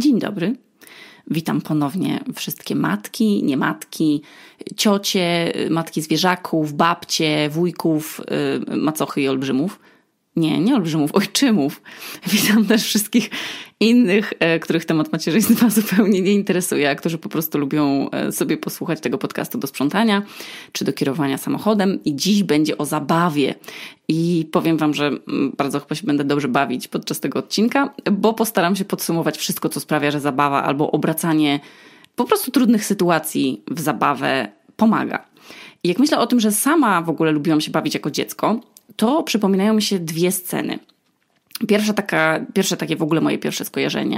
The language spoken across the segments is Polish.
Dzień dobry. Witam ponownie wszystkie matki, niematki, ciocie, matki zwierzaków, babcie, wujków, macochy i olbrzymów. Nie olbrzymów, ojczymów. Witam też wszystkich innych, których temat macierzyństwa zupełnie nie interesuje, a którzy po prostu lubią sobie posłuchać tego podcastu do sprzątania czy do kierowania samochodem. I dziś będzie o zabawie. I powiem wam, że bardzo chyba się będę dobrze bawić podczas tego odcinka, bo postaram się podsumować wszystko, co sprawia, że zabawa albo obracanie po prostu trudnych sytuacji w zabawę pomaga. I jak myślę o tym, że sama w ogóle lubiłam się bawić jako dziecko, to przypominają mi się dwie sceny. Pierwsze takie w ogóle moje pierwsze skojarzenie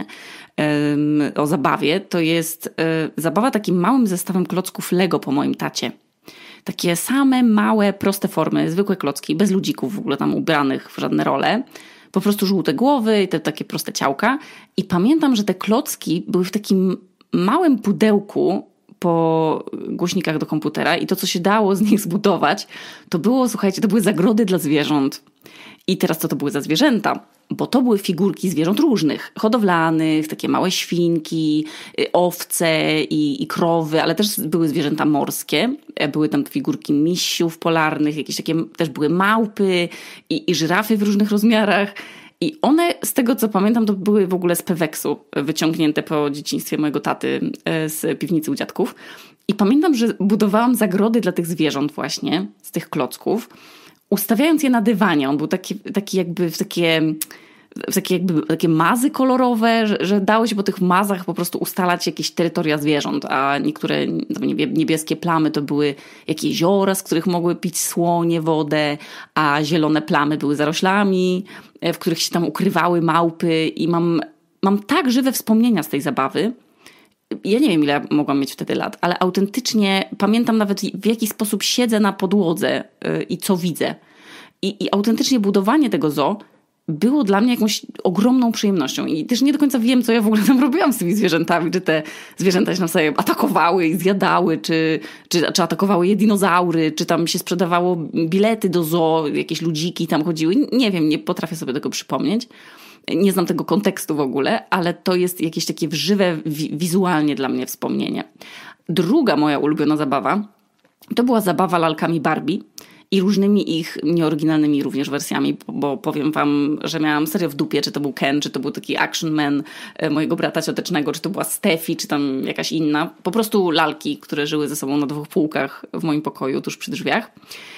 o zabawie to jest zabawa takim małym zestawem klocków Lego po moim tacie. Takie same małe, proste formy, zwykłe klocki, bez ludzików w ogóle tam ubranych w żadne role. Po prostu żółte głowy i te takie proste ciałka. I pamiętam, że te klocki były w takim małym pudełku po głośnikach do komputera i to, co się dało z nich zbudować, to było, słuchajcie, to były zagrody dla zwierząt. I teraz co to były za zwierzęta? Bo to były figurki zwierząt różnych, hodowlanych, takie małe świnki, owce i krowy, ale też były zwierzęta morskie. Były tam figurki misiów polarnych, jakieś takie też były małpy i żyrafy w różnych rozmiarach. I one, z tego co pamiętam, to były w ogóle z Peweksu, wyciągnięte po dzieciństwie mojego taty z piwnicy u dziadków. I pamiętam, że budowałam zagrody dla tych zwierząt właśnie, z tych klocków, ustawiając je na dywanie. On był taki jakby w takie mazy kolorowe, że dało się po tych mazach po prostu ustalać jakieś terytoria zwierząt, a niektóre niebieskie plamy to były jakieś jeziora, z których mogły pić słonie wodę, a zielone plamy były zaroślami, w których się tam ukrywały małpy i mam tak żywe wspomnienia z tej zabawy. Ja nie wiem, ile mogłam mieć wtedy lat, ale autentycznie pamiętam nawet, w jaki sposób siedzę na podłodze i co widzę. I autentycznie budowanie tego zoo było dla mnie jakąś ogromną przyjemnością. I też nie do końca wiem, co ja w ogóle tam robiłam z tymi zwierzętami. Czy te zwierzęta się nam sobie atakowały i zjadały, czy atakowały je dinozaury, czy tam się sprzedawało bilety do zoo, jakieś ludziki tam chodziły. Nie wiem, nie potrafię sobie tego przypomnieć. Nie znam tego kontekstu w ogóle, ale to jest jakieś takie żywe, wizualnie dla mnie wspomnienie. Druga moja ulubiona zabawa to była zabawa lalkami Barbie i różnymi ich nieoryginalnymi również wersjami, bo powiem wam, że miałam serio w dupie, czy to był Ken, czy to był taki Action Man mojego brata ciotecznego, czy to była Steffi, czy tam jakaś inna. Po prostu lalki, które żyły ze sobą na dwóch półkach w moim pokoju, tuż przy drzwiach.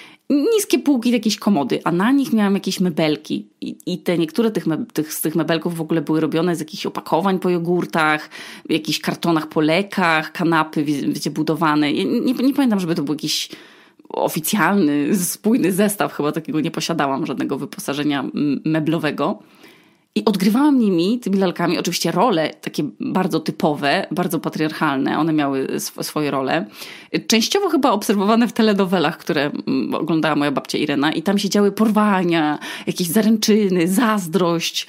Niskie półki, jakieś komody, a na nich miałam jakieś mebelki i te niektóre z tych mebelków w ogóle były robione z jakichś opakowań po jogurtach, w jakichś kartonach po lekach, kanapy, wiecie, budowane. Nie pamiętam, żeby to był jakiś oficjalny, spójny zestaw, chyba takiego nie posiadałam, żadnego wyposażenia meblowego. I odgrywałam tymi lalkami, oczywiście role takie bardzo typowe, bardzo patriarchalne. One miały swoje role. Częściowo chyba obserwowane w telenowelach, które oglądała moja babcia Irena. I tam się działy porwania, jakieś zaręczyny, zazdrość,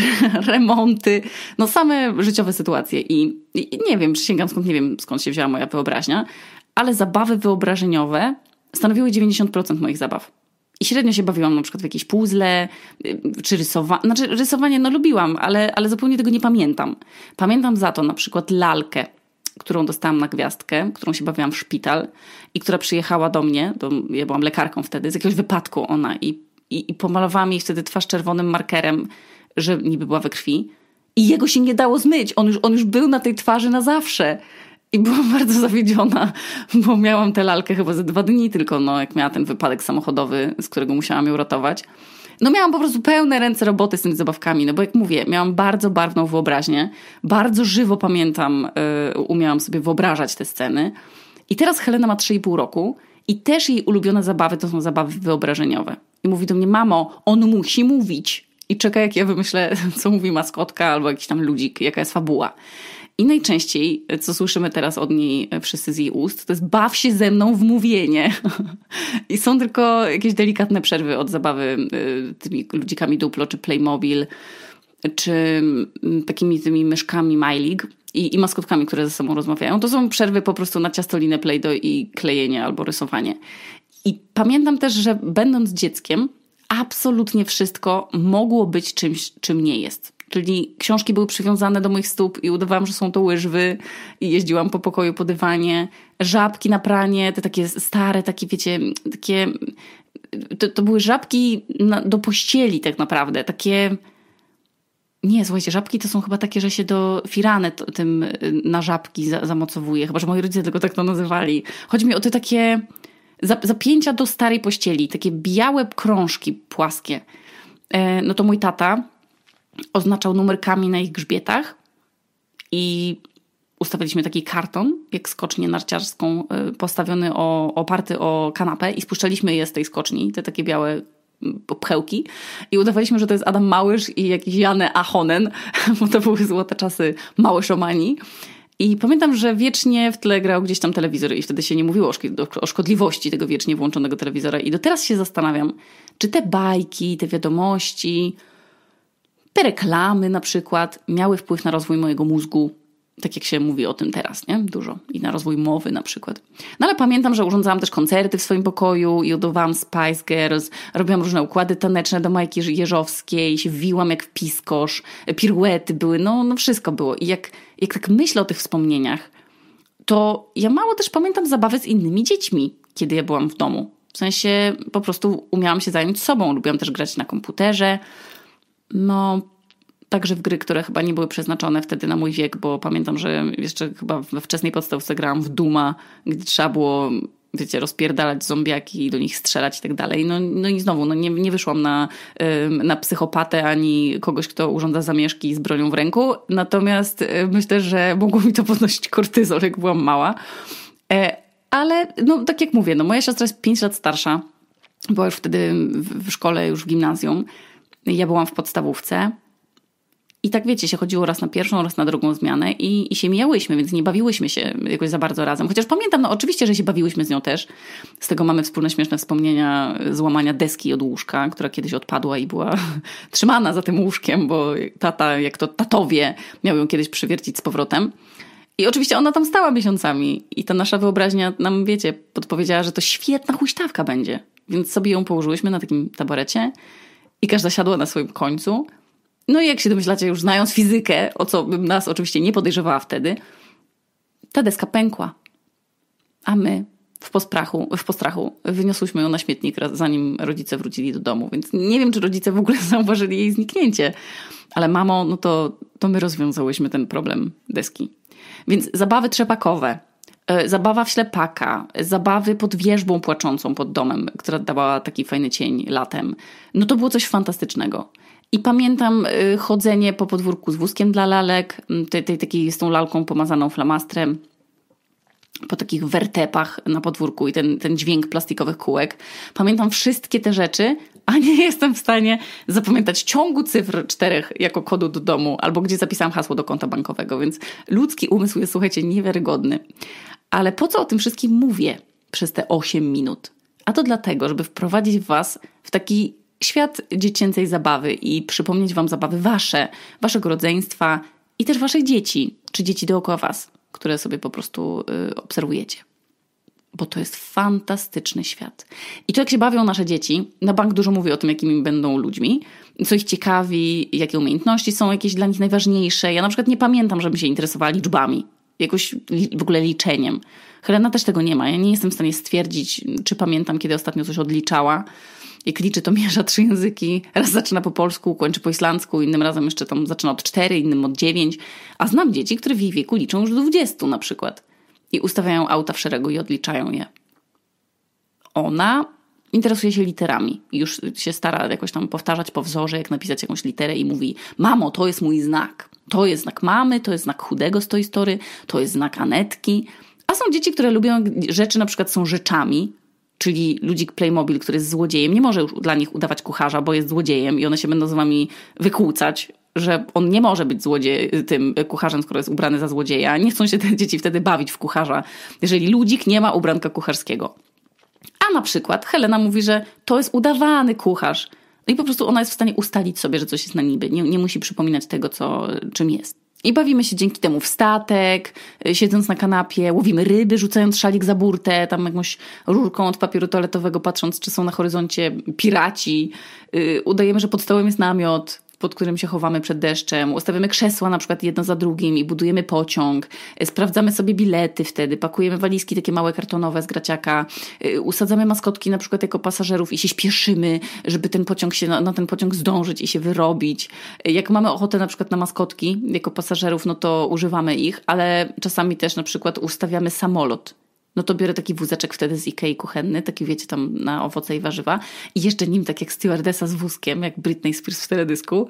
remonty. No same życiowe sytuacje. I nie wiem, przysięgam nie wiem skąd się wzięła moja wyobraźnia, ale zabawy wyobrażeniowe stanowiły 90% moich zabaw. I średnio się bawiłam na przykład w jakieś puzzle, czy rysowanie. Znaczy rysowanie lubiłam, ale zupełnie tego nie pamiętam. Pamiętam za to na przykład lalkę, którą dostałam na gwiazdkę, którą się bawiłam w szpital i która przyjechała do mnie, ja byłam lekarką wtedy, z jakiegoś wypadku ona i pomalowałam jej wtedy twarz czerwonym markerem, że niby była we krwi. I jego się nie dało zmyć. On już był na tej twarzy na zawsze. I byłam bardzo zawiedziona, bo miałam tę lalkę chyba ze 2 dni tylko, jak miała ten wypadek samochodowy, z którego musiałam ją ratować. Miałam po prostu pełne ręce roboty z tymi zabawkami, bo jak mówię, miałam bardzo barwną wyobraźnię, bardzo żywo pamiętam, umiałam sobie wyobrażać te sceny. I teraz Helena ma 3,5 roku i też jej ulubione zabawy to są zabawy wyobrażeniowe. I mówi do mnie: mamo, on musi mówić. I czeka, jak ja wymyślę, co mówi maskotka albo jakiś tam ludzik, jaka jest fabuła. I najczęściej, co słyszymy teraz od niej wszyscy z jej ust, to jest: baw się ze mną w mówienie. I są tylko jakieś delikatne przerwy od zabawy tymi ludzikami Duplo, czy Playmobil, czy takimi tymi myszkami MyLeague i maskotkami, które ze sobą rozmawiają. To są przerwy po prostu na ciastolinę Play-Doh i klejenie albo rysowanie. I pamiętam też, że będąc dzieckiem, absolutnie wszystko mogło być czymś, czym nie jest. Czyli książki były przywiązane do moich stóp i udawałam, że są to łyżwy i jeździłam po pokoju po dywanie. Żabki na pranie, te takie stare, takie wiecie, takie... To były żabki do pościeli tak naprawdę. Takie... Nie, słuchajcie, żabki to są chyba takie, że się do firany tym na żabki zamocowuje. Chyba, że moi rodzice tylko tak to nazywali. Chodzi mi o te takie zapięcia do starej pościeli. Takie białe krążki płaskie. No to mój tata oznaczał numerkami na ich grzbietach i ustawiliśmy taki karton, jak skocznię narciarską, postawiony oparty o kanapę i spuszczaliśmy je z tej skoczni, te takie białe pchełki i udawaliśmy, że to jest Adam Małysz i jakiś Janne Ahonen, bo to były złote czasy Małyszomanii. I pamiętam, że wiecznie w tle grał gdzieś tam telewizor i wtedy się nie mówiło o szkodliwości tego wiecznie włączonego telewizora. I do teraz się zastanawiam, czy te bajki, te wiadomości, te reklamy na przykład miały wpływ na rozwój mojego mózgu, tak jak się mówi o tym teraz, nie? Dużo. I na rozwój mowy na przykład. No ale pamiętam, że urządzałam też koncerty w swoim pokoju i udawałam Spice Girls, robiłam różne układy taneczne do Majki Jeżowskiej, się wiłam jak w piskosz, piruety były, no wszystko było. I jak tak myślę o tych wspomnieniach, to ja mało też pamiętam zabawy z innymi dziećmi, kiedy ja byłam w domu. W sensie po prostu umiałam się zająć sobą, lubiłam też grać na komputerze, no... Także w gry, które chyba nie były przeznaczone wtedy na mój wiek, bo pamiętam, że jeszcze chyba we wczesnej podstawce grałam w Duma, gdzie trzeba było, wiecie, rozpierdalać zombiaki i do nich strzelać i tak dalej. No i znowu, nie wyszłam na psychopatę ani kogoś, kto urządza zamieszki z bronią w ręku. Natomiast myślę, że mogło mi to podnosić kortyzol, jak byłam mała. Ale no tak jak mówię, no moja siostra jest 5 lat starsza. Była już wtedy w szkole, już w gimnazjum. Ja byłam w podstawówce. I tak wiecie, się chodziło raz na pierwszą, raz na drugą zmianę i się mijałyśmy, więc nie bawiłyśmy się jakoś za bardzo razem. Chociaż pamiętam, no oczywiście, że się bawiłyśmy z nią też. Z tego mamy wspólne śmieszne wspomnienia złamania deski od łóżka, która kiedyś odpadła i była trzymana za tym łóżkiem, bo tata, jak to tatowie, miał ją kiedyś przywiercić z powrotem. I oczywiście ona tam stała miesiącami i ta nasza wyobraźnia nam, wiecie, podpowiedziała, że to świetna huśtawka będzie. Więc sobie ją położyłyśmy na takim taborecie i każda siadła na swoim końcu. No i jak się domyślacie, już znając fizykę, o co bym nas oczywiście nie podejrzewała wtedy, ta deska pękła. A my w postrachu wyniosłyśmy ją na śmietnik, zanim rodzice wrócili do domu. Więc nie wiem, czy rodzice w ogóle zauważyli jej zniknięcie. Ale mamo, no to my rozwiązałyśmy ten problem deski. Więc zabawy trzepakowe, zabawa w ślepaka, zabawy pod wierzbą płaczącą pod domem, która dawała taki fajny cień latem. No to było coś fantastycznego. I pamiętam chodzenie po podwórku z wózkiem dla lalek, z tą lalką pomazaną flamastrem, po takich wertepach na podwórku i ten dźwięk plastikowych kółek. Pamiętam wszystkie te rzeczy, a nie jestem w stanie zapamiętać ciągu cyfr 4 jako kodu do domu, albo gdzie zapisałam hasło do konta bankowego, więc ludzki umysł jest, słuchajcie, niewiarygodny. Ale po co o tym wszystkim mówię przez te 8 minut? A to dlatego, żeby wprowadzić was w taki świat dziecięcej zabawy i przypomnieć wam zabawy waszego rodzeństwa i też waszych dzieci, czy dzieci dookoła was, które sobie po prostu obserwujecie. Bo to jest fantastyczny świat. I to, jak się bawią nasze dzieci, na bank dużo mówi o tym, jakimi będą ludźmi, co ich ciekawi, jakie umiejętności są jakieś dla nich najważniejsze. Ja na przykład nie pamiętam, żebym się interesowała liczbami, jakoś w ogóle liczeniem. Helena też tego nie ma. Ja nie jestem w stanie stwierdzić, czy pamiętam, kiedy ostatnio coś odliczała. Jak liczy, to mierza 3 języki. Raz zaczyna po polsku, kończy po islandzku, innym razem jeszcze tam zaczyna od 4, innym od 9. A znam dzieci, które w jej wieku liczą już do 20 na przykład. I ustawiają auta w szeregu i odliczają je. Ona interesuje się literami. Już się stara jakoś tam powtarzać po wzorze, jak napisać jakąś literę i mówi: mamo, to jest mój znak. To jest znak mamy, to jest znak chudego z Toy Story, to jest znak Anetki. A są dzieci, które lubią rzeczy, na przykład są rzeczami, czyli ludzik Playmobil, który jest złodziejem, nie może już dla nich udawać kucharza, bo jest złodziejem i one się będą z wami wykłócać, że on nie może być tym kucharzem, skoro jest ubrany za złodzieja. Nie chcą się te dzieci wtedy bawić w kucharza, jeżeli ludzik nie ma ubranka kucharskiego. A na przykład Helena mówi, że to jest udawany kucharz. No i po prostu ona jest w stanie ustalić sobie, że coś jest na niby. Nie musi przypominać tego, czym jest. I bawimy się dzięki temu w statek, siedząc na kanapie, łowimy ryby, rzucając szalik za burtę, tam jakąś rurką od papieru toaletowego, patrząc, czy są na horyzoncie piraci. Udajemy, że pod stołem jest namiot. pod którym się chowamy przed deszczem, ustawiamy krzesła na przykład jedno za drugim i budujemy pociąg, sprawdzamy sobie bilety wtedy, pakujemy walizki takie małe kartonowe z graciaka, usadzamy maskotki na przykład jako pasażerów i się śpieszymy, żeby ten pociąg na ten pociąg zdążyć i się wyrobić. Jak mamy ochotę na przykład na maskotki jako pasażerów, no to używamy ich, ale czasami też na przykład ustawiamy samolot. No to biorę taki wózeczek wtedy z Ikei kuchenny, taki wiecie tam na owoce i warzywa i jeszcze nim tak jak stewardessa z wózkiem, jak Britney Spears w teledysku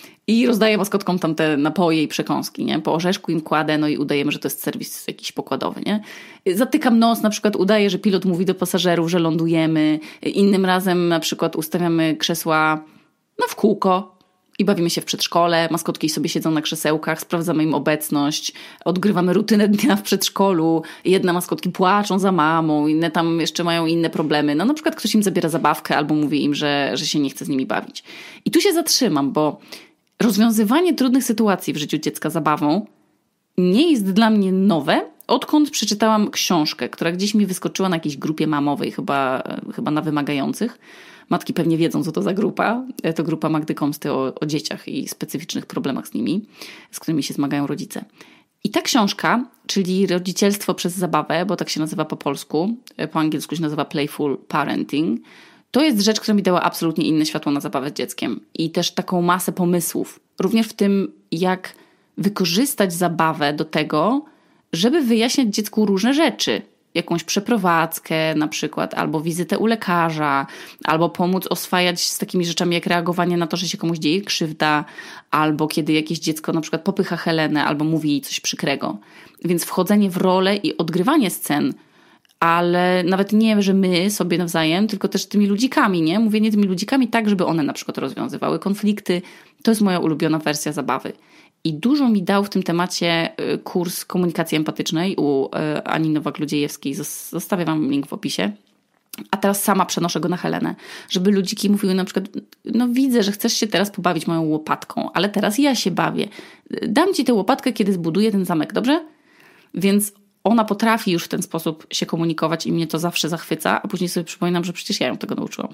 i rozdaję maskotkom tam te napoje i przekąski, nie? Po orzeszku im kładę, no i udajemy, że to jest serwis jakiś pokładowy, nie? Zatykam nos, na przykład udaję, że pilot mówi do pasażerów, że lądujemy, innym razem na przykład ustawiamy krzesła w kółko, i bawimy się w przedszkole, maskotki sobie siedzą na krzesełkach, sprawdzamy im obecność, odgrywamy rutynę dnia w przedszkolu, jedne maskotki płaczą za mamą, inne tam jeszcze mają inne problemy. No na przykład ktoś im zabiera zabawkę albo mówi im, że się nie chce z nimi bawić. I tu się zatrzymam, bo rozwiązywanie trudnych sytuacji w życiu dziecka zabawą nie jest dla mnie nowe, odkąd przeczytałam książkę, która gdzieś mi wyskoczyła na jakiejś grupie mamowej, chyba na wymagających. Matki pewnie wiedzą, co to za grupa. To grupa Magdy Komsty o dzieciach i specyficznych problemach z nimi, z którymi się zmagają rodzice. I ta książka, czyli Rodzicielstwo przez zabawę, bo tak się nazywa po polsku, po angielsku się nazywa Playful Parenting, to jest rzecz, która mi dała absolutnie inne światło na zabawę z dzieckiem. I też taką masę pomysłów. Również w tym, jak wykorzystać zabawę do tego, żeby wyjaśniać dziecku różne rzeczy. Jakąś przeprowadzkę na przykład, albo wizytę u lekarza, albo pomóc oswajać z takimi rzeczami jak reagowanie na to, że się komuś dzieje krzywda, albo kiedy jakieś dziecko na przykład popycha Helenę, albo mówi jej coś przykrego. Więc wchodzenie w rolę i odgrywanie scen, ale nawet nie, że my sobie nawzajem, tylko też tymi ludzikami, nie? Mówienie tymi ludzikami tak, żeby one na przykład rozwiązywały konflikty. To jest moja ulubiona wersja zabawy. I dużo mi dał w tym temacie kurs komunikacji empatycznej u Ani Nowak-Ludziejewskiej. Zostawię wam link w opisie. A teraz sama przenoszę go na Helenę. Żeby ludziki mówiły na przykład, no widzę, że chcesz się teraz pobawić moją łopatką, ale teraz ja się bawię. Dam ci tę łopatkę, kiedy zbuduję ten zamek, dobrze? Więc ona potrafi już w ten sposób się komunikować i mnie to zawsze zachwyca, a później sobie przypominam, że przecież ja ją tego nauczyłam.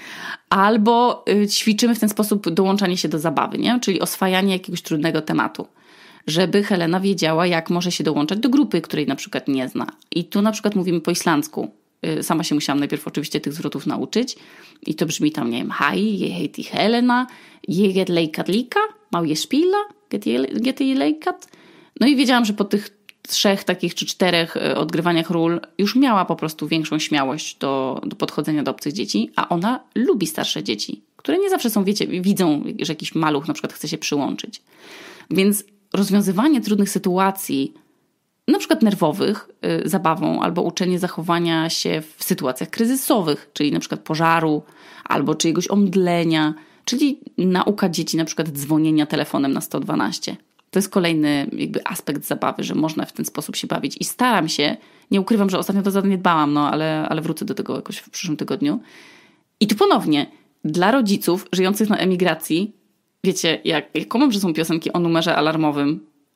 Albo ćwiczymy w ten sposób dołączanie się do zabawy, nie? Czyli oswajanie jakiegoś trudnego tematu. Żeby Helena wiedziała, jak może się dołączać do grupy, której na przykład nie zna. I tu na przykład mówimy po islandzku. Sama się musiałam najpierw oczywiście tych zwrotów nauczyć. I to brzmi tam, nie wiem, hej, je heiti Helena, je get leikat lika, mau je spila, get je leikat. No i wiedziałam, że po tych 3 takich czy 4 odgrywaniach ról już miała po prostu większą śmiałość do podchodzenia do obcych dzieci, a ona lubi starsze dzieci, które nie zawsze są, wiecie, widzą, że jakiś maluch na przykład chce się przyłączyć. Więc rozwiązywanie trudnych sytuacji, na przykład nerwowych, zabawą, albo uczenie zachowania się w sytuacjach kryzysowych, czyli na przykład pożaru, albo czyjegoś omdlenia, czyli nauka dzieci na przykład dzwonienia telefonem na 112. To jest kolejny jakby aspekt zabawy, że można w ten sposób się bawić. I staram się, nie ukrywam, że ostatnio to zaniedbałam, ale wrócę do tego jakoś w przyszłym tygodniu. I tu ponownie, dla rodziców żyjących na emigracji, wiecie, jak kumam, że są piosenki o numerze alarmowym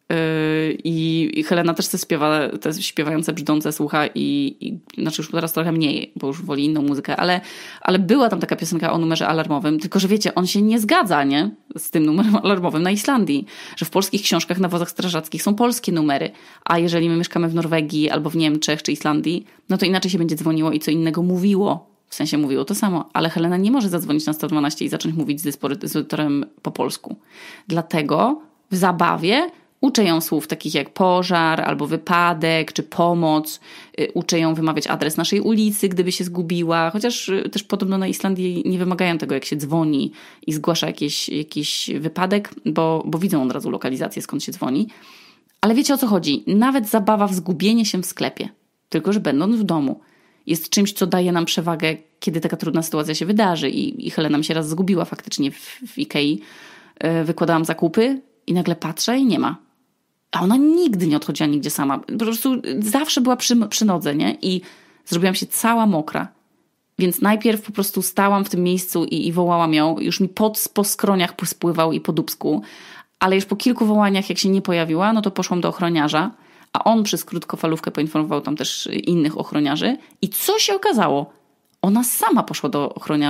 i Helena też śpiewa te śpiewające brzdące słucha i znaczy już teraz trochę mniej, bo już woli inną muzykę, ale była tam taka piosenka o numerze alarmowym, tylko że wiecie, on się nie zgadza, nie? Z tym numerem alarmowym na Islandii, że w polskich książkach na wozach strażackich są polskie numery, a jeżeli my mieszkamy w Norwegii albo w Niemczech czy Islandii, no to inaczej się będzie dzwoniło i co innego mówiło. W sensie mówiło to samo, ale Helena nie może zadzwonić na 112 i zacząć mówić z dyspozytorem po polsku. Dlatego w zabawie uczę ją słów takich jak pożar, albo wypadek, czy pomoc. Uczę ją wymawiać adres naszej ulicy, gdyby się zgubiła. Chociaż też podobno na Islandii nie wymagają tego, jak się dzwoni i zgłasza jakiś wypadek, bo widzą od razu lokalizację, skąd się dzwoni. Ale wiecie, o co chodzi? Nawet zabawa w zgubienie się w sklepie, tylko że będąc w domu, jest czymś, co daje nam przewagę, kiedy taka trudna sytuacja się wydarzy. I Helena mi się raz zgubiła faktycznie w Ikei. Wykładałam zakupy i nagle patrzę i nie ma. A ona nigdy nie odchodziła nigdzie sama. Po prostu zawsze była przy nodze, nie? I zrobiłam się cała mokra. Więc najpierw po prostu stałam w tym miejscu i wołałam ją. Już mi pot po skroniach spływał i po dubsku. Ale już po kilku wołaniach, jak się nie pojawiła, no to poszłam do ochroniarza. A on przez krótkofalówkę poinformował tam też innych ochroniarzy. I co się okazało? Ona sama poszła do ochroniarza.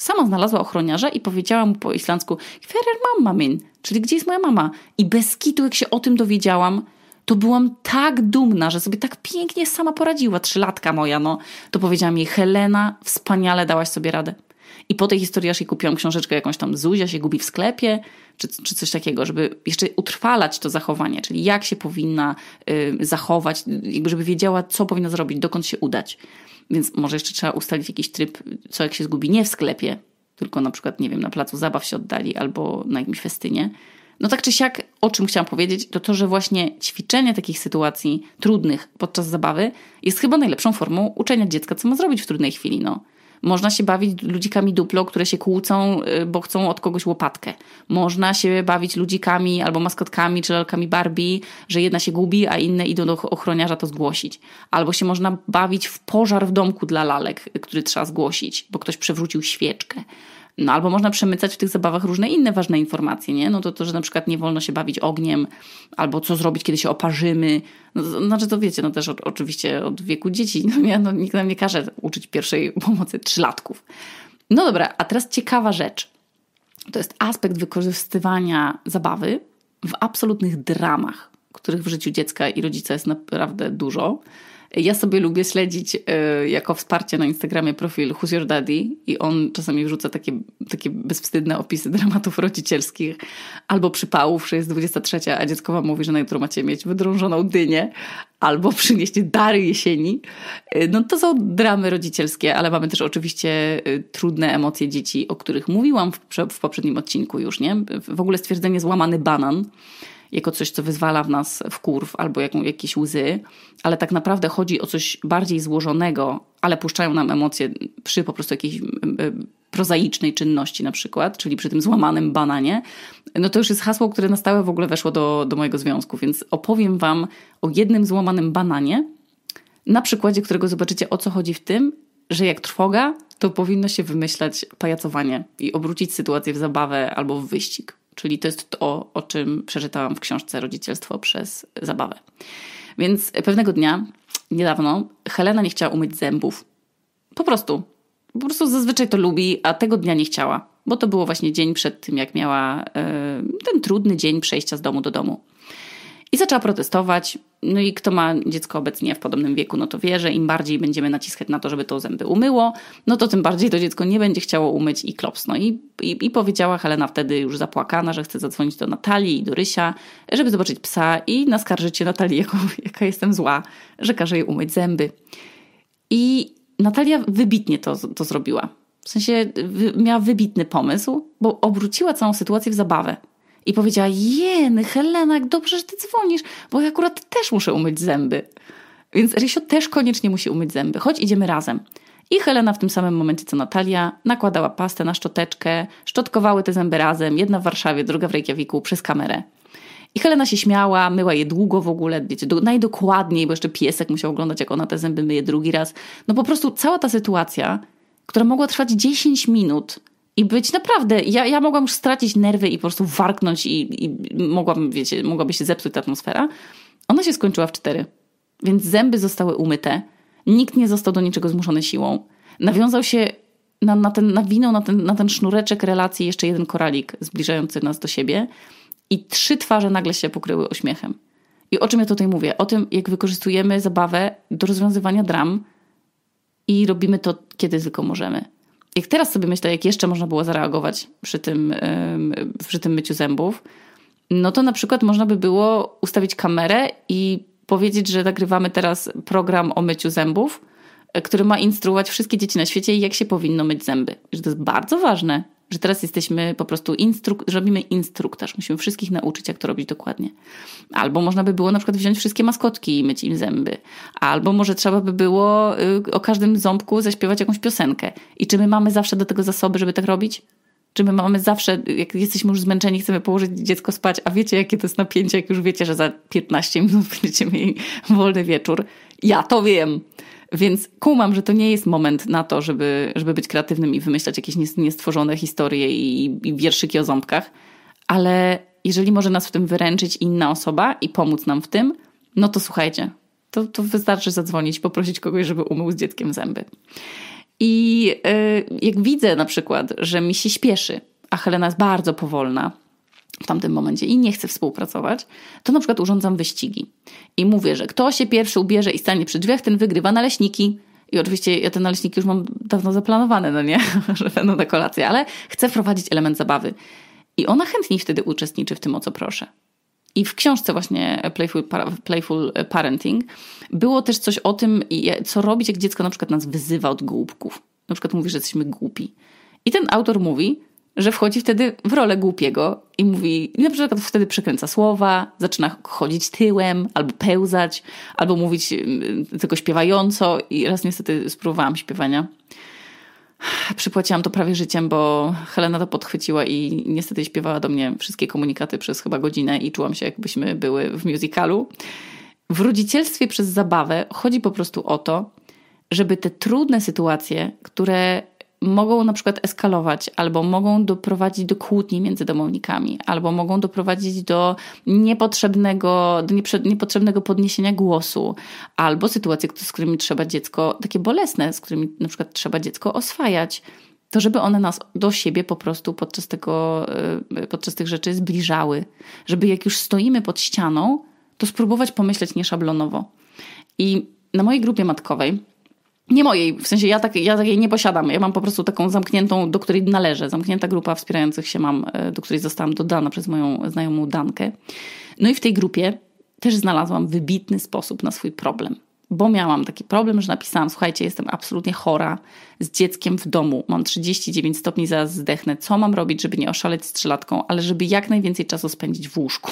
Sama znalazła ochroniarza i powiedziała mu po islandzku "Where is mamma min?", czyli gdzie jest moja mama? I bez kitu, jak się o tym dowiedziałam, to byłam tak dumna, że sobie tak pięknie sama poradziła, 3-latka moja, to powiedziałam jej: Helena, wspaniale dałaś sobie radę. I po tej historii aż jej kupiłam książeczkę jakąś tam Zuzia się gubi w sklepie, czy coś takiego, żeby jeszcze utrwalać to zachowanie, czyli jak się powinna zachować, jakby żeby wiedziała, co powinna zrobić, dokąd się udać. Więc może jeszcze trzeba ustalić jakiś tryb, co jak się zgubi nie w sklepie, tylko na przykład, nie wiem, na placu zabaw się oddali albo na jakimś festynie. Tak czy siak, o czym chciałam powiedzieć, to, że właśnie ćwiczenie takich sytuacji trudnych podczas zabawy jest chyba najlepszą formą uczenia dziecka, co ma zrobić w trudnej chwili, Można się bawić ludzikami Duplo, które się kłócą, bo chcą od kogoś łopatkę. Można się bawić ludzikami albo maskotkami czy lalkami Barbie, że jedna się gubi, a inne idą do ochroniarza to zgłosić. Albo się można bawić w pożar w domku dla lalek, który trzeba zgłosić, bo ktoś przewrócił świeczkę. Albo można przemycać w tych zabawach różne inne ważne informacje, nie? To, że na przykład nie wolno się bawić ogniem, albo co zrobić, kiedy się oparzymy. To wiecie, też oczywiście od wieku dzieci. Nikt nam nie każe uczyć pierwszej pomocy 3-latków. Dobra, a teraz ciekawa rzecz. To jest aspekt wykorzystywania zabawy w absolutnych dramach, których w życiu dziecka i rodzica jest naprawdę dużo. Ja sobie lubię śledzić jako wsparcie na Instagramie profil Who's Your Daddy i on czasami wrzuca takie bezwstydne opisy dramatów rodzicielskich albo przypałów, że jest 23, a dziecko wam mówi, że na jutro macie mieć wydrążoną dynię albo przynieść dary jesieni. To są dramy rodzicielskie, ale mamy też oczywiście trudne emocje dzieci, o których mówiłam w poprzednim odcinku już, nie? W ogóle stwierdzenie złamany banan jako coś, co wyzwala w nas wkurw albo jakieś łzy, ale tak naprawdę chodzi o coś bardziej złożonego, ale puszczają nam emocje przy po prostu jakiejś prozaicznej czynności na przykład, czyli przy tym złamanym bananie, to już jest hasło, które na stałe w ogóle weszło do mojego związku, więc opowiem wam o jednym złamanym bananie, na przykładzie którego zobaczycie, o co chodzi w tym, że jak trwoga, to powinno się wymyślać pajacowanie i obrócić sytuację w zabawę albo w wyścig. Czyli to jest to, o czym przeczytałam w książce Rodzicielstwo przez zabawę. Więc pewnego dnia, niedawno, Helena nie chciała umyć zębów. Po prostu zazwyczaj to lubi, a tego dnia nie chciała. Bo to było właśnie dzień przed tym, jak miała ten trudny dzień przejścia z domu do domu. I zaczęła protestować. I kto ma dziecko obecnie w podobnym wieku, to wie, że im bardziej będziemy naciskać na to, żeby to zęby umyło, to tym bardziej to dziecko nie będzie chciało umyć i klops. I powiedziała Helena wtedy już zapłakana, że chce zadzwonić do Natalii i do Rysia, żeby zobaczyć psa i naskarżyć się Natalii, jaka jestem zła, że każe jej umyć zęby. I Natalia wybitnie to zrobiła. W sensie miała wybitny pomysł, bo obróciła całą sytuację w zabawę. I powiedziała: Helena, jak dobrze, że ty dzwonisz, bo ja akurat też muszę umyć zęby. Więc Rysio też koniecznie musi umyć zęby. Chodź, idziemy razem. I Helena w tym samym momencie co Natalia nakładała pastę na szczoteczkę, szczotkowały te zęby razem, jedna w Warszawie, druga w Reykjaviku, przez kamerę. I Helena się śmiała, myła je długo w ogóle, wiecie, najdokładniej, bo jeszcze piesek musiał oglądać, jak ona te zęby myje drugi raz. Po prostu cała ta sytuacja, która mogła trwać 10 minut, i być naprawdę, ja mogłam już stracić nerwy i po prostu warknąć i mogłaby się zepsuć ta atmosfera. Ona się skończyła w 4. Więc zęby zostały umyte. Nikt nie został do niczego zmuszony siłą. Nawiązał się nawinął na ten sznureczek relacji jeszcze jeden koralik zbliżający nas do siebie i 3 twarze nagle się pokryły uśmiechem. I o czym ja tutaj mówię? O tym, jak wykorzystujemy zabawę do rozwiązywania dram i robimy to, kiedy tylko możemy. Jak teraz sobie myślę, jak jeszcze można było zareagować przy tym myciu zębów, to na przykład można by było ustawić kamerę i powiedzieć, że nagrywamy teraz program o myciu zębów, który ma instruować wszystkie dzieci na świecie, jak się powinno myć zęby. Że to jest bardzo ważne, że teraz jesteśmy po prostu robimy instruktaż. Musimy wszystkich nauczyć, jak to robić dokładnie. Albo można by było na przykład wziąć wszystkie maskotki i myć im zęby. Albo może trzeba by było o każdym ząbku zaśpiewać jakąś piosenkę. I czy my mamy zawsze do tego zasoby, żeby tak robić? Czy my mamy zawsze, jak jesteśmy już zmęczeni, chcemy położyć dziecko spać, a wiecie, jakie to jest napięcie, jak już wiecie, że za 15 minut będziecie mieli wolny wieczór? Ja to wiem. Więc kumam, że to nie jest moment na to, żeby być kreatywnym i wymyślać jakieś niestworzone historie i wierszyki o ząbkach, ale jeżeli może nas w tym wyręczyć inna osoba i pomóc nam w tym, to słuchajcie, to wystarczy zadzwonić, poprosić kogoś, żeby umył z dzieckiem zęby. I jak widzę na przykład, że mi się śpieszy, a Helena jest bardzo powolna w tamtym momencie i nie chce współpracować, to na przykład urządzam wyścigi. I mówię, że kto się pierwszy ubierze i stanie przy drzwiach, ten wygrywa naleśniki. I oczywiście ja te naleśniki już mam dawno zaplanowane, no nie? Że będą na kolację, ale chcę wprowadzić element zabawy. I ona chętniej wtedy uczestniczy w tym, o co proszę. I w książce właśnie Playful Parenting było też coś o tym, co robić, jak dziecko na przykład nas wyzywa od głupków. Na przykład mówi, że jesteśmy głupi. I ten autor mówi, że wchodzi wtedy w rolę głupiego i mówi, na przykład wtedy przekręca słowa, zaczyna chodzić tyłem, albo pełzać, albo mówić tylko śpiewająco. I raz niestety spróbowałam śpiewania. Przypłaciłam to prawie życiem, bo Helena to podchwyciła i niestety śpiewała do mnie wszystkie komunikaty przez chyba godzinę i czułam się, jakbyśmy były w musicalu. W rodzicielstwie przez zabawę chodzi po prostu o to, żeby te trudne sytuacje, które mogą na przykład eskalować, albo mogą doprowadzić do kłótni między domownikami, albo mogą doprowadzić do niepotrzebnego podniesienia głosu, albo sytuacje, z którymi trzeba dziecko, takie bolesne, z którymi na przykład trzeba dziecko oswajać, to żeby one nas do siebie po prostu podczas tych rzeczy zbliżały. Żeby jak już stoimy pod ścianą, to spróbować pomyśleć nieszablonowo. I na mojej grupie matkowej, nie mojej, w sensie ja takiej nie posiadam. Ja mam po prostu taką zamkniętą, do której należę. Zamknięta grupa wspierających się mam, do której zostałam dodana przez moją znajomą Dankę. No i w tej grupie też znalazłam wybitny sposób na swój problem. Bo miałam taki problem, że napisałam, słuchajcie, jestem absolutnie chora z dzieckiem w domu. Mam 39 stopni, zaraz zdechnę. Co mam robić, żeby nie oszaleć z 3-latką, ale żeby jak najwięcej czasu spędzić w łóżku?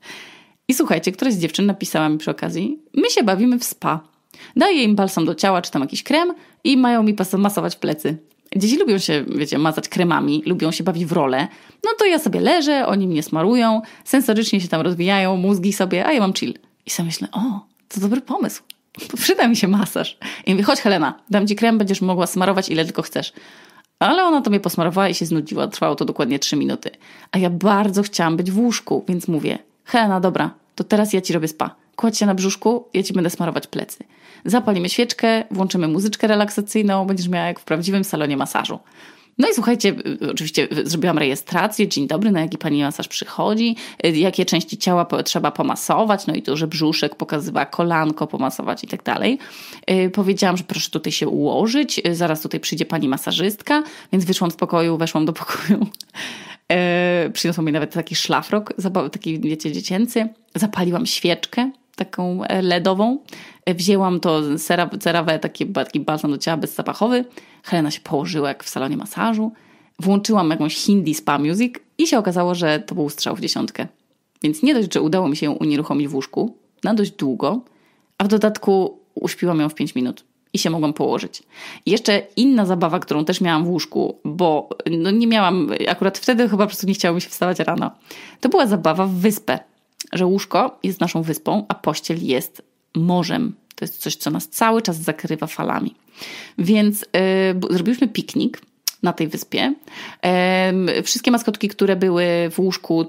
I słuchajcie, któraś z dziewczyn napisała mi przy okazji, my się bawimy w spa. Daję im balsam do ciała, czy tam jakiś krem i mają mi masować plecy. Dzieci lubią się, wiecie, mazać kremami, lubią się bawić w rolę. No to ja sobie leżę, oni mnie smarują, sensorycznie się tam rozwijają, mózgi sobie, a ja mam chill. I sobie myślę, to dobry pomysł. Przyda mi się masaż. I mówię, chodź Helena, dam ci krem, będziesz mogła smarować ile tylko chcesz. Ale ona to mnie posmarowała i się znudziła. Trwało to dokładnie 3 minuty. A ja bardzo chciałam być w łóżku, więc mówię, Helena, dobra, to teraz ja ci robię spa. Kładź się na brzuszku, ja ci będę smarować plecy. Zapalimy świeczkę, włączymy muzyczkę relaksacyjną, będziesz miała jak w prawdziwym salonie masażu. No i słuchajcie, oczywiście zrobiłam rejestrację, dzień dobry, na jaki pani masaż przychodzi, jakie części ciała trzeba pomasować, no i to, że brzuszek pokazywała, kolanko pomasować i tak dalej. Powiedziałam, że proszę tutaj się ułożyć, zaraz tutaj przyjdzie pani masażystka, więc wyszłam z pokoju, weszłam do pokoju. Przyniosła mi nawet taki szlafrok, taki wiecie, dziecięcy. Zapaliłam świeczkę, taką LEDową. Wzięłam to CeraVe, taki balsam do ciała bezzapachowy. Helena się położyła jak w salonie masażu. Włączyłam jakąś hindi spa music i się okazało, że to był strzał w 10. Więc nie dość, że udało mi się ją unieruchomić w łóżku na dość długo, a w dodatku uśpiłam ją w 5 minut. I się mogłam położyć. I jeszcze inna zabawa, którą też miałam w łóżku, bo nie miałam, akurat wtedy chyba po prostu nie chciało mi się wstawać rano. To była zabawa w wyspę, że łóżko jest naszą wyspą, a pościel jest morzem. To jest coś, co nas cały czas zakrywa falami. Więc zrobiliśmy piknik na tej wyspie. Wszystkie maskotki, które były w łóżku,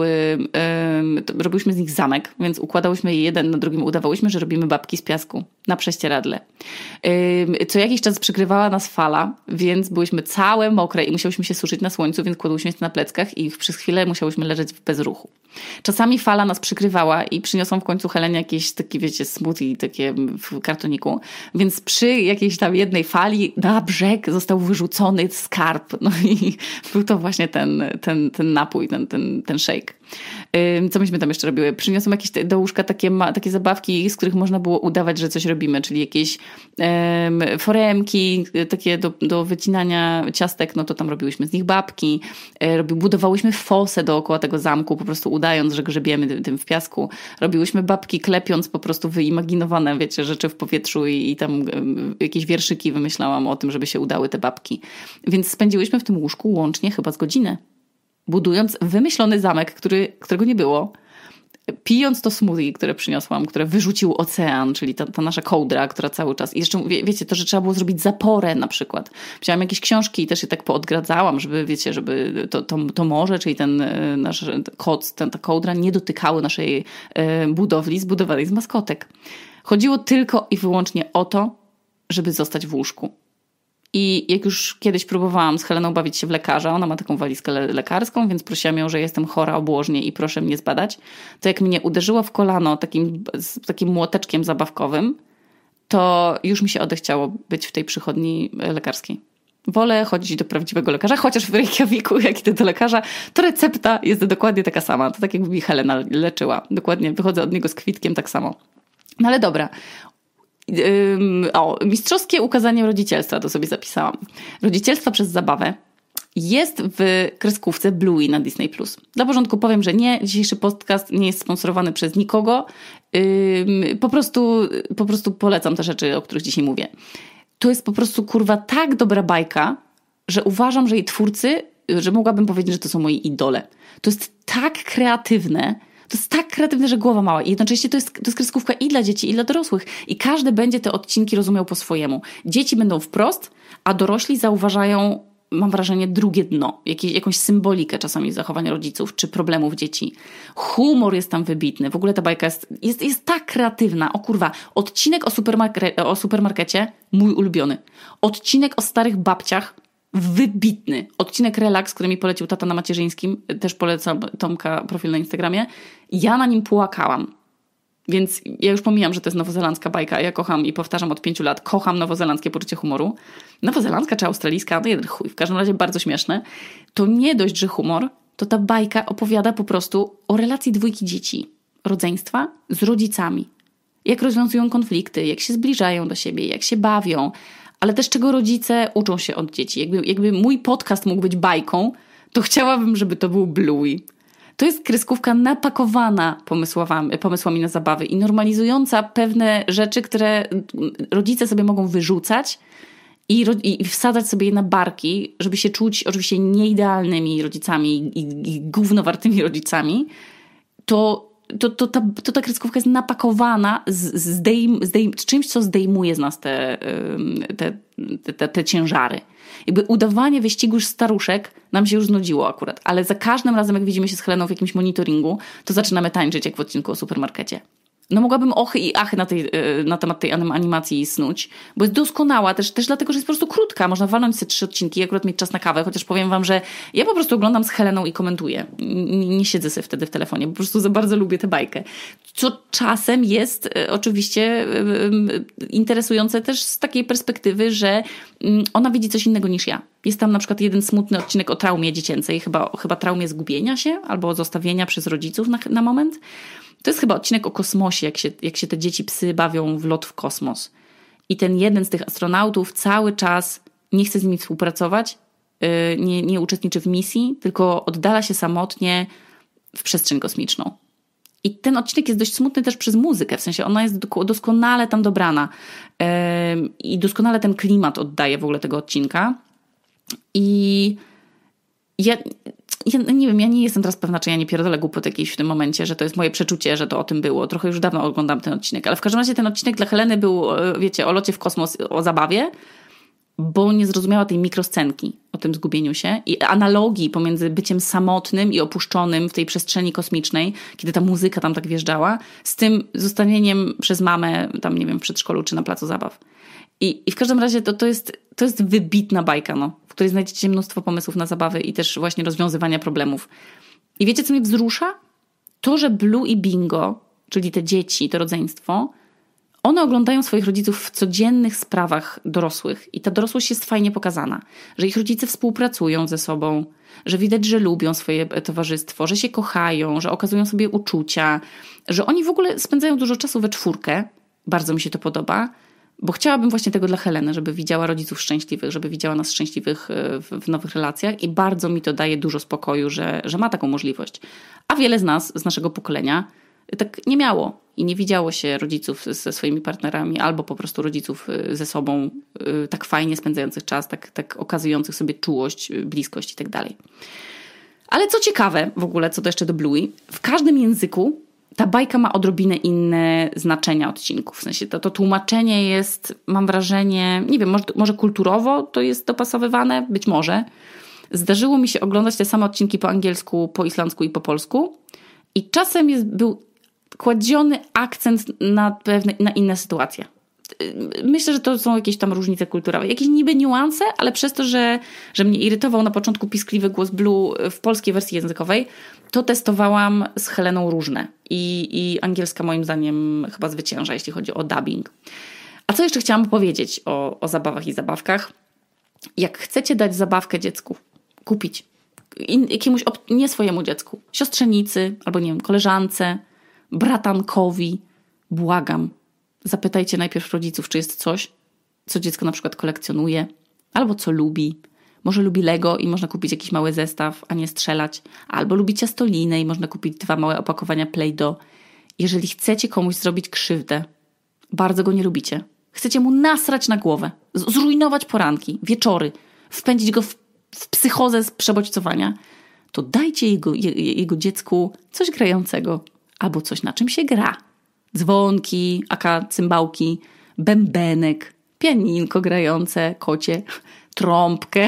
robiliśmy z nich zamek, więc układałyśmy je jeden na drugim, udawałyśmy, że robimy babki z piasku na prześcieradle. Co jakiś czas przykrywała nas fala, więc byłyśmy całe mokre i musiałyśmy się suszyć na słońcu, więc kładłyśmy się na pleckach i przez chwilę musiałyśmy leżeć w bezruchu. Czasami fala nas przykrywała i przyniosłam w końcu Helenie jakieś takie, wiecie, smoothie takie w kartoniku, więc przy jakiejś tam jednej fali na brzeg został wyrzucony skarb. No i był to właśnie ten napój, ten shake. Co myśmy tam jeszcze robiły? Przyniosłam jakieś do łóżka takie zabawki, z których można było udawać, że coś robimy, czyli jakieś foremki, takie do wycinania ciastek, no to tam robiłyśmy z nich babki, budowałyśmy fosę dookoła tego zamku, po prostu udając, że grzebiemy tym w piasku. Robiłyśmy babki, klepiąc po prostu wyimaginowane, wiecie, rzeczy w powietrzu i tam jakieś wierszyki wymyślałam o tym, żeby się udały te babki. Więc spędziłyśmy w tym łóżku łącznie chyba z godzinę, budując wymyślony zamek, którego nie było, pijąc to smoothie, które przyniosłam, które wyrzucił ocean, czyli ta nasza kołdra, która cały czas... I jeszcze, wiecie, to, że trzeba było zrobić zaporę na przykład. Wziąłam jakieś książki i też je tak poodgradzałam, żeby, wiecie, żeby to morze, czyli ten nasz koc, ta kołdra nie dotykały naszej budowli zbudowanej z maskotek. Chodziło tylko i wyłącznie o to, żeby zostać w łóżku. I jak już kiedyś próbowałam z Heleną bawić się w lekarza, ona ma taką walizkę lekarską, więc prosiłam ją, że jestem chora obłożnie i proszę mnie zbadać, to jak mnie uderzyło w kolano takim młoteczkiem zabawkowym, to już mi się odechciało być w tej przychodni lekarskiej. Wolę chodzić do prawdziwego lekarza, chociaż w Reykjaviku, jak idę do lekarza, to recepta jest dokładnie taka sama. To tak jakby mi Helena leczyła. Dokładnie, wychodzę od niego z kwitkiem tak samo. No ale dobra. Mistrzowskie ukazanie rodzicielstwa, to sobie zapisałam. Rodzicielstwa przez zabawę jest w kreskówce Bluey na Disney+. Dla porządku powiem, że nie, dzisiejszy podcast nie jest sponsorowany przez nikogo. Po prostu polecam te rzeczy, o których dzisiaj mówię. To jest po prostu, kurwa, tak dobra bajka, że uważam, że jej twórcy, że mogłabym powiedzieć, że to są moi idole. To jest tak kreatywne, że głowa mała. I jednocześnie to jest kreskówka i dla dzieci, i dla dorosłych. I każdy będzie te odcinki rozumiał po swojemu. Dzieci będą wprost, a dorośli zauważają, mam wrażenie, drugie dno. Jakąś symbolikę czasami zachowania rodziców, czy problemów dzieci. Humor jest tam wybitny. W ogóle ta bajka jest tak kreatywna. O kurwa, odcinek o supermarkecie, mój ulubiony. Odcinek o starych babciach, wybitny. Odcinek Relaks, który mi polecił tata na macierzyńskim, też polecam Tomka profil na Instagramie. Ja na nim płakałam. Więc ja już pomijam, że to jest nowozelandzka bajka. Ja kocham i powtarzam od 5 lat, kocham nowozelandzkie poczucie humoru. Nowozelandzka czy australijska, no jeden chuj, w każdym razie bardzo śmieszne. To nie dość, że humor, to ta bajka opowiada po prostu o relacji dwójki dzieci, rodzeństwa z rodzicami. Jak rozwiązują konflikty, jak się zbliżają do siebie, jak się bawią, ale też czego rodzice uczą się od dzieci. Jakby mój podcast mógł być bajką, to chciałabym, żeby to był Bluey. To jest kreskówka napakowana pomysłami na zabawy i normalizująca pewne rzeczy, które rodzice sobie mogą wyrzucać i wsadzać sobie je na barki, żeby się czuć oczywiście nieidealnymi rodzicami i gównowartymi rodzicami. Ta kreskówka jest napakowana z czymś, co zdejmuje z nas te ciężary. Jakby udawanie wyścigu staruszek nam się już znudziło akurat, ale za każdym razem, jak widzimy się z Heleną w jakimś monitoringu, to zaczynamy tańczyć jak w odcinku o supermarkecie. No mogłabym ochy i achy na temat tej animacji snuć, bo jest doskonała też dlatego, że jest po prostu krótka. Można walnąć sobie 3 odcinki i akurat mieć czas na kawę, chociaż powiem wam, że ja po prostu oglądam z Heleną i komentuję. Nie siedzę sobie wtedy w telefonie, po prostu za bardzo lubię tę bajkę. Co czasem jest oczywiście interesujące też z takiej perspektywy, że ona widzi coś innego niż ja. Jest tam na przykład jeden smutny odcinek o traumie dziecięcej, chyba traumie zgubienia się albo zostawienia przez rodziców na moment. To jest chyba odcinek o kosmosie, jak się te dzieci psy bawią w lot w kosmos. I ten jeden z tych astronautów cały czas nie chce z nimi współpracować, nie uczestniczy w misji, tylko oddala się samotnie w przestrzeń kosmiczną. I ten odcinek jest dość smutny też przez muzykę, w sensie ona jest doskonale tam dobrana i doskonale ten klimat oddaje w ogóle tego odcinka. I ja nie wiem, ja nie jestem teraz pewna, czy ja nie pierdolę głupot jakiejś w tym momencie, że to jest moje przeczucie, że to o tym było. Trochę już dawno oglądam ten odcinek, ale w każdym razie ten odcinek dla Heleny był, wiecie, o locie w kosmos, o zabawie, bo nie zrozumiała tej mikroscenki o tym zgubieniu się i analogii pomiędzy byciem samotnym i opuszczonym w tej przestrzeni kosmicznej, kiedy ta muzyka tam tak wjeżdżała, z tym zostawieniem przez mamę tam, nie wiem, w przedszkolu czy na placu zabaw. I w każdym razie to jest wybitna bajka, w której znajdziecie mnóstwo pomysłów na zabawy i też właśnie rozwiązywania problemów. I wiecie, co mnie wzrusza? To, że Blue i Bingo, czyli te dzieci, to rodzeństwo, one oglądają swoich rodziców w codziennych sprawach dorosłych i ta dorosłość jest fajnie pokazana. Że ich rodzice współpracują ze sobą, że widać, że lubią swoje towarzystwo, że się kochają, że okazują sobie uczucia, że oni w ogóle spędzają dużo czasu we czwórkę. Bardzo mi się to podoba. Bo chciałabym właśnie tego dla Heleny, żeby widziała rodziców szczęśliwych, żeby widziała nas szczęśliwych w nowych relacjach i bardzo mi to daje dużo spokoju, że ma taką możliwość. A wiele z nas, z naszego pokolenia, tak nie miało i nie widziało się rodziców ze swoimi partnerami albo po prostu rodziców ze sobą tak fajnie spędzających czas, tak okazujących sobie czułość, bliskość i tak dalej. Ale co ciekawe w ogóle, co to jeszcze do Bluey, w każdym języku ta bajka ma odrobinę inne znaczenia odcinków. W sensie to tłumaczenie jest, mam wrażenie, nie wiem, może kulturowo to jest dopasowywane, być może. Zdarzyło mi się oglądać te same odcinki po angielsku, po islandzku i po polsku i czasem był kładziony akcent na inne sytuacje. myślę, że to są jakieś tam różnice kulturowe. Jakieś niby niuanse, ale przez to, że mnie irytował na początku piskliwy głos Blue w polskiej wersji językowej, to testowałam z Heleną różne. I angielska moim zdaniem chyba zwycięża, jeśli chodzi o dubbing. A co jeszcze chciałam powiedzieć o zabawach i zabawkach? Jak chcecie dać zabawkę dziecku, kupić jakiemuś, nie swojemu dziecku, siostrzenicy, albo nie wiem, koleżance, bratankowi, błagam, zapytajcie najpierw rodziców, czy jest coś, co dziecko na przykład kolekcjonuje, albo co lubi. Może lubi Lego i można kupić jakiś mały zestaw, a nie strzelać. Albo lubi ciastolinę i można kupić 2 małe opakowania Play-Doh. Jeżeli chcecie komuś zrobić krzywdę, bardzo go nie lubicie, chcecie mu nasrać na głowę, zrujnować poranki, wieczory, wpędzić go w psychozę z przebodźcowania, to dajcie jego dziecku coś grającego albo coś, na czym się gra. Dzwonki, aka cymbałki, bębenek, pianinko grające, kocie, trąbkę,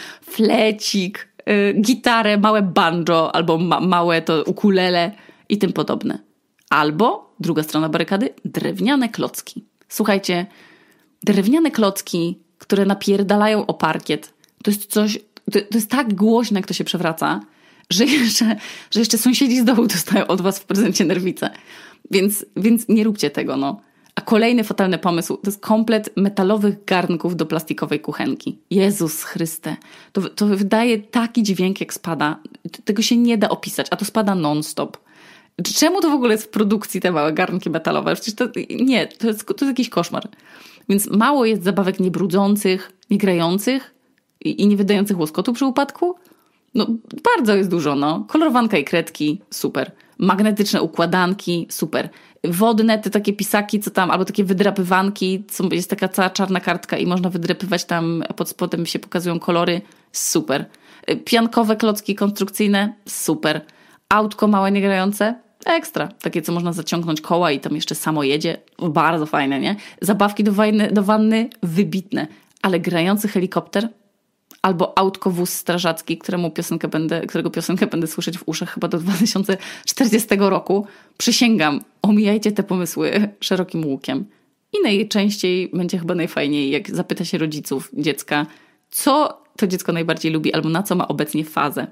flecik, gitarę, małe banjo albo małe to ukulele i tym podobne. Albo, druga strona barykady, drewniane klocki. Słuchajcie, drewniane klocki, które napierdalają o parkiet, to jest coś, to jest tak głośne, jak to się przewraca, że jeszcze sąsiedzi z dołu dostają od was w prezencie nerwicę. Więc nie róbcie tego, no. A kolejny fatalny pomysł to jest komplet metalowych garnków do plastikowej kuchenki. Jezus Chryste. To wydaje taki dźwięk, jak spada. Tego się nie da opisać, a to spada non-stop. Czemu to w ogóle jest w produkcji te małe garnki metalowe? Przecież to jest jakiś koszmar. Więc mało jest zabawek niebrudzących, nie grających i nie wydających łoskotu przy upadku. No bardzo jest dużo, no. Kolorowanka i kredki, super. Magnetyczne układanki, super. Wodne, te takie pisaki, co tam, albo takie wydrapywanki, jest taka cała czarna kartka i można wydrapywać tam, a pod spodem się pokazują kolory, super. Piankowe klocki konstrukcyjne, super. Autko małe niegrające, ekstra. Takie, co można zaciągnąć koła i tam jeszcze samo jedzie, bardzo fajne, nie? Zabawki do wanny, wybitne. Ale grający helikopter albo autko wóz strażacki, którego piosenkę będę słyszeć w uszach chyba do 2040 roku. Przysięgam, omijajcie te pomysły szerokim łukiem. I najczęściej będzie chyba najfajniej, jak zapyta się rodziców dziecka, co to dziecko najbardziej lubi albo na co ma obecnie fazę.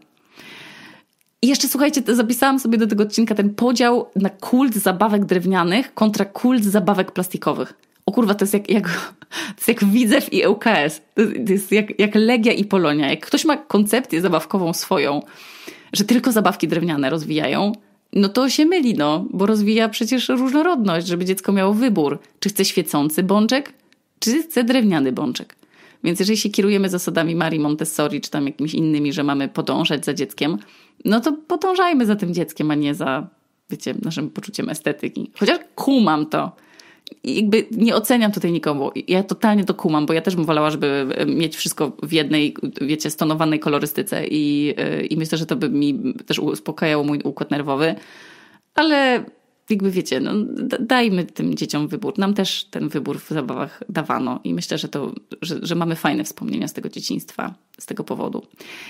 I jeszcze słuchajcie, zapisałam sobie do tego odcinka ten podział na kult zabawek drewnianych kontra kult zabawek plastikowych. O kurwa, to jest jak Widzew i ŁKS. To jest jak Legia i Polonia. Jak ktoś ma koncepcję zabawkową swoją, że tylko zabawki drewniane rozwijają, no to się myli, no, bo rozwija przecież różnorodność, żeby dziecko miało wybór. Czy chce świecący bączek, czy chce drewniany bączek. Więc jeżeli się kierujemy zasadami Marii Montessori, czy tam jakimiś innymi, że mamy podążać za dzieckiem, no to podążajmy za tym dzieckiem, a nie za, wiecie, naszym poczuciem estetyki. Chociaż kumam to. I jakby nie oceniam tutaj nikomu. Ja totalnie to kumam, bo ja też bym wolała, żeby mieć wszystko w jednej, wiecie, stonowanej kolorystyce i myślę, że to by mi też uspokajało mój układ nerwowy. Ale jakby wiecie, no, dajmy tym dzieciom wybór. Nam też ten wybór w zabawach dawano i myślę, że mamy fajne wspomnienia z tego dzieciństwa, z tego powodu.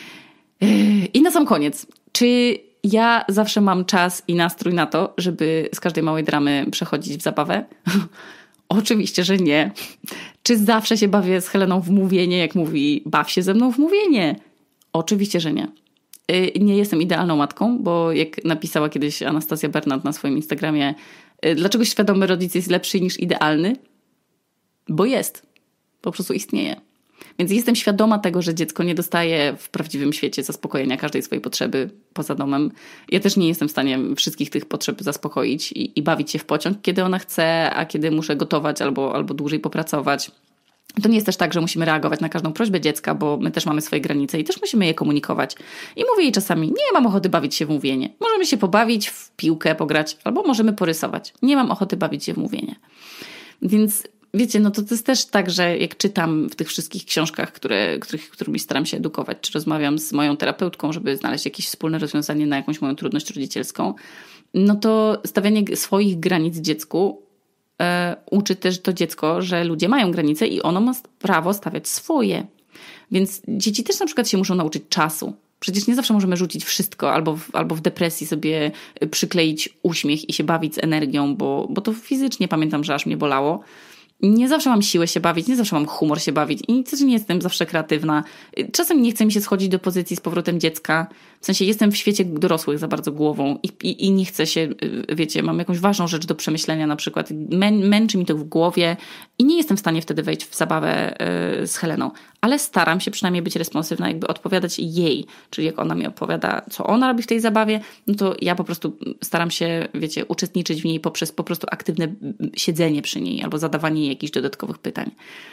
I na sam koniec, czy ja zawsze mam czas i nastrój na to, żeby z każdej małej dramy przechodzić w zabawę? Oczywiście, że nie. Czy zawsze się bawię z Heleną w mówienie, jak mówi baw się ze mną w mówienie? Oczywiście, że nie. Nie jestem idealną matką, bo jak napisała kiedyś Anastazja Bernat na swoim Instagramie, dlaczego świadomy rodzic jest lepszy niż idealny? Bo jest. Po prostu istnieje. Więc jestem świadoma tego, że dziecko nie dostaje w prawdziwym świecie zaspokojenia każdej swojej potrzeby poza domem. Ja też nie jestem w stanie wszystkich tych potrzeb zaspokoić i bawić się w pociąg, kiedy ona chce, a kiedy muszę gotować albo dłużej popracować. To nie jest też tak, że musimy reagować na każdą prośbę dziecka, bo my też mamy swoje granice i też musimy je komunikować. I mówię jej czasami, nie mam ochoty bawić się w mówienie. Możemy się pobawić, w piłkę pograć, albo możemy porysować. Nie mam ochoty bawić się w mówienie. Więc wiecie, no to jest też tak, że jak czytam w tych wszystkich książkach, którymi staram się edukować, czy rozmawiam z moją terapeutką, żeby znaleźć jakieś wspólne rozwiązanie na jakąś moją trudność rodzicielską, no to stawianie swoich granic dziecku uczy też to dziecko, że ludzie mają granice i ono ma prawo stawiać swoje. Więc dzieci też na przykład się muszą nauczyć czasu. Przecież nie zawsze możemy rzucić wszystko albo w depresji sobie przykleić uśmiech i się bawić z energią, bo to fizycznie pamiętam, że aż mnie bolało. Nie zawsze mam siłę się bawić, nie zawsze mam humor się bawić i też nie jestem zawsze kreatywna. Czasem nie chce mi się schodzić do pozycji z powrotem dziecka. W sensie jestem w świecie dorosłych za bardzo głową i nie chcę się, wiecie, mam jakąś ważną rzecz do przemyślenia na przykład. Męczy mi to w głowie i nie jestem w stanie wtedy wejść w zabawę z Heleną. Ale staram się przynajmniej być responsywna, jakby odpowiadać jej. Czyli jak ona mi opowiada, co ona robi w tej zabawie, no to ja po prostu staram się, wiecie, uczestniczyć w niej poprzez po prostu aktywne siedzenie przy niej albo zadawanie jej jakichś dodatkowych pytań.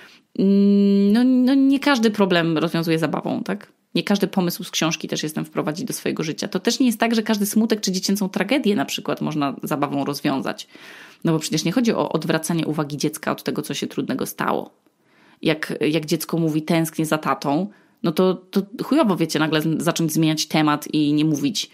No nie każdy problem rozwiązuje zabawą, tak? Nie każdy pomysł z książki też jestem wprowadzić do swojego życia. To też nie jest tak, że każdy smutek czy dziecięcą tragedię na przykład można zabawą rozwiązać. No bo przecież nie chodzi o odwracanie uwagi dziecka od tego, co się trudnego stało. Jak dziecko mówi tęsknię za tatą, no to chujowo, wiecie, nagle zacząć zmieniać temat i nie mówić,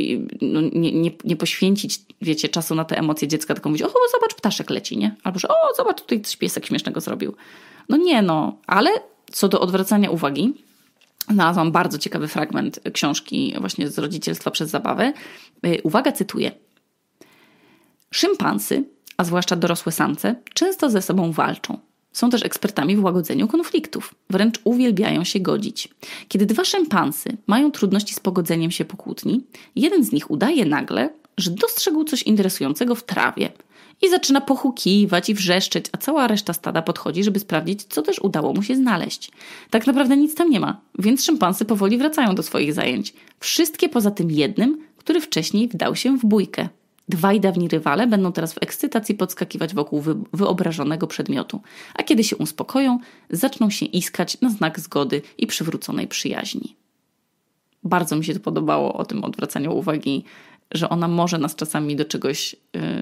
nie poświęcić, wiecie, czasu na te emocje dziecka, tylko mówić, o, zobacz, ptaszek leci, nie? Albo, że o, zobacz, tutaj coś piesek śmiesznego zrobił. No nie, ale co do odwracania uwagi, znalazłam bardzo ciekawy fragment książki właśnie z rodzicielstwa przez zabawę. Uwaga, cytuję. Szympansy, a zwłaszcza dorosłe samce, często ze sobą walczą. Są też ekspertami w łagodzeniu konfliktów. Wręcz uwielbiają się godzić. Kiedy dwa szympansy mają trudności z pogodzeniem się po kłótni, jeden z nich udaje nagle, że dostrzegł coś interesującego w trawie i zaczyna pochukiwać i wrzeszczeć, a cała reszta stada podchodzi, żeby sprawdzić, co też udało mu się znaleźć. Tak naprawdę nic tam nie ma, więc szympansy powoli wracają do swoich zajęć. Wszystkie poza tym jednym, który wcześniej wdał się w bójkę. Dwaj dawni rywale będą teraz w ekscytacji podskakiwać wokół wyobrażonego przedmiotu, a kiedy się uspokoją, zaczną się iskać na znak zgody i przywróconej przyjaźni. Bardzo mi się to podobało o tym odwracaniu uwagi, że ona może nas czasami do czegoś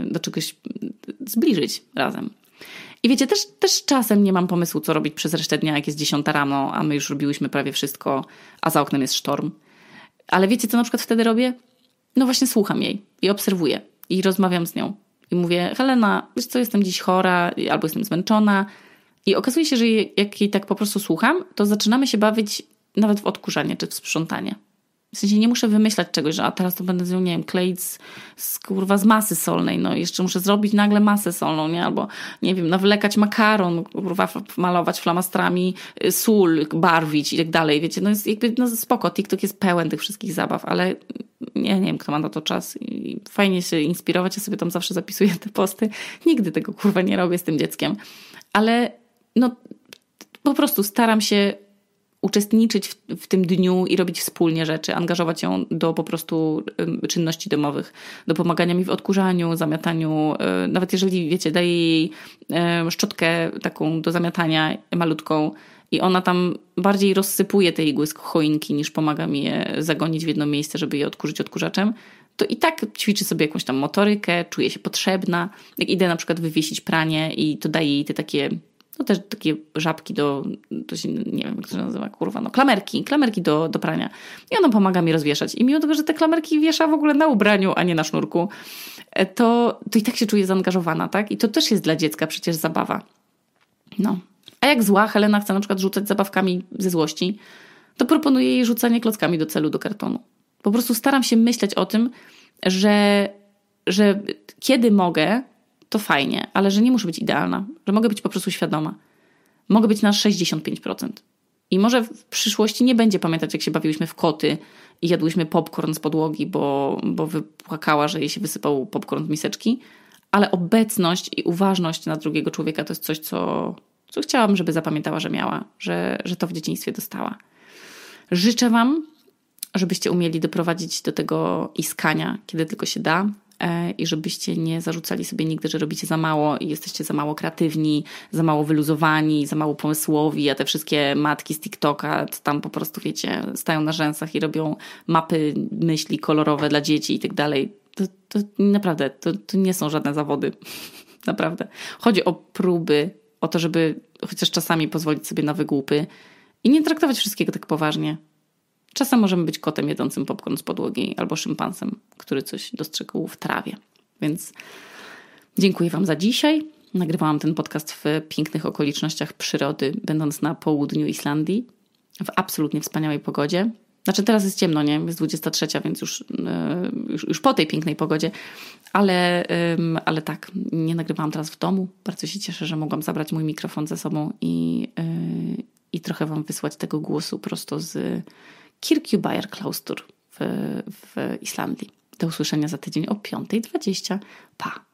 zbliżyć razem. I wiecie, też czasem nie mam pomysłu, co robić przez resztę dnia, jak jest 10 rano, a my już robiłyśmy prawie wszystko, a za oknem jest sztorm. Ale wiecie, co na przykład wtedy robię? No właśnie słucham jej i obserwuję i rozmawiam z nią. I mówię, Helena, wiesz co, jestem dziś chora albo jestem zmęczona. I okazuje się, że jak jej tak po prostu słucham, to zaczynamy się bawić nawet w odkurzanie czy w sprzątanie. W sensie nie muszę wymyślać czegoś, że a teraz to będę z nią, nie wiem, kleić z masy solnej, no jeszcze muszę zrobić nagle masę solną, nie? Albo, nie wiem, nawlekać makaron, malować flamastrami, sól, barwić i tak dalej, wiecie, no jest jakby, no spoko, TikTok jest pełen tych wszystkich zabaw, ale nie wiem, kto ma na to czas i fajnie się inspirować, ja sobie tam zawsze zapisuję te posty, nigdy tego nie robię z tym dzieckiem, ale no po prostu staram się uczestniczyć w tym dniu i robić wspólnie rzeczy, angażować ją do po prostu czynności domowych, do pomagania mi w odkurzaniu, zamiataniu, nawet jeżeli, wiecie, daję jej szczotkę taką do zamiatania malutką i ona tam bardziej rozsypuje te igły z choinki niż pomaga mi je zagonić w jedno miejsce, żeby je odkurzyć odkurzaczem, to i tak ćwiczy sobie jakąś tam motorykę, czuje się potrzebna. Jak idę na przykład wywiesić pranie i to daje jej te takie, no też takie żabki to się, nie wiem jak to się nazywa, klamerki do prania. I ona pomaga mi rozwieszać. I mimo tego, że te klamerki wiesza w ogóle na ubraniu, a nie na sznurku, to i tak się czuję zaangażowana, tak? I to też jest dla dziecka przecież zabawa. No. A jak zła Helena chce na przykład rzucać zabawkami ze złości, to proponuję jej rzucanie klockami do celu, do kartonu. Po prostu staram się myśleć o tym, że kiedy mogę, to fajnie, ale że nie muszę być idealna, że mogę być po prostu świadoma. Mogę być na 65%. I może w przyszłości nie będzie pamiętać, jak się bawiłyśmy w koty i jadłyśmy popcorn z podłogi, bo wypłakała, że jej się wysypał popcorn z miseczki, ale obecność i uważność na drugiego człowieka to jest coś, co chciałabym, żeby zapamiętała, że miała, że to w dzieciństwie dostała. Życzę wam, żebyście umieli doprowadzić do tego iskania, kiedy tylko się da, i żebyście nie zarzucali sobie nigdy, że robicie za mało i jesteście za mało kreatywni, za mało wyluzowani, za mało pomysłowi, a te wszystkie matki z TikToka tam po prostu, wiecie, stają na rzęsach i robią mapy myśli kolorowe dla dzieci i tak dalej. To naprawdę, to nie są żadne zawody. Naprawdę. Chodzi o próby, o to, żeby chociaż czasami pozwolić sobie na wygłupy i nie traktować wszystkiego tak poważnie. Czasem możemy być kotem jedzącym popcorn z podłogi albo szympansem, który coś dostrzegł w trawie. Więc dziękuję wam za dzisiaj. Nagrywałam ten podcast w pięknych okolicznościach przyrody, będąc na południu Islandii, w absolutnie wspaniałej pogodzie. Znaczy teraz jest ciemno, nie? Jest 23, więc już po tej pięknej pogodzie. Ale tak, nie nagrywałam teraz w domu. Bardzo się cieszę, że mogłam zabrać mój mikrofon ze sobą i trochę wam wysłać tego głosu prosto z Kirkjubæjarklaustur w Islandii. Do usłyszenia za tydzień o 5:20. Pa!